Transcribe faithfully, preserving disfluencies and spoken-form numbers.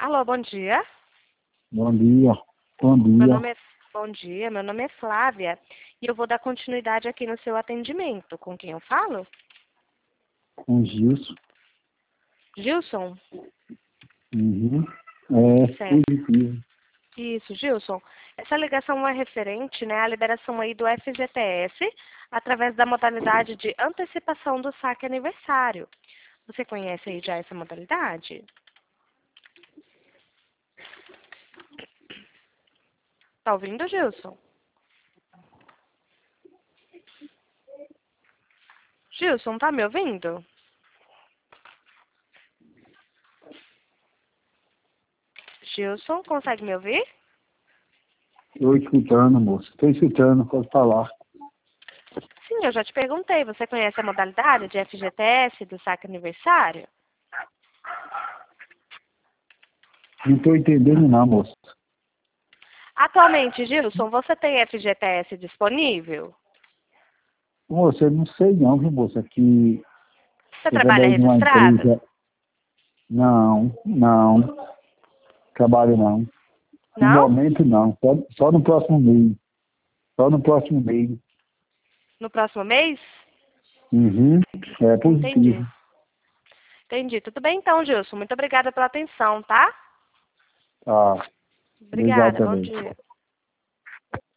Alô, bom dia. Bom dia. Bom Meu dia. nome é... Bom dia, meu nome é Flávia e eu vou dar continuidade aqui no seu atendimento. Com quem eu falo? Com Gilson. Gilson? Uhum. É Certo. positivo. Isso, Gilson. Essa ligação é referente, né, à liberação aí do F G T S através da modalidade de antecipação do saque aniversário. Você conhece aí já essa modalidade? Tá ouvindo, Gilson? Gilson, tá me ouvindo? Gilson, consegue me ouvir? Estou escutando, moço. Estou escutando, pode falar. Sim, eu já te perguntei. Você conhece a modalidade de F G T S do saque aniversário? Não estou entendendo não, moço. Atualmente, Gilson, você tem F G T S disponível? Moço, eu não sei não, viu, moço? Aqui Você eu trabalha trabalho numa registrado? empresa. Não, não. Trabalho não. No Não? momento não. Só, só no próximo mês. Só no próximo mês. No próximo mês? Uhum. É Entendi. positivo. Entendi. Tudo bem então, Gilson. Muito obrigada pela atenção, tá? Tá. Obrigado Obrigada. Bom também. dia.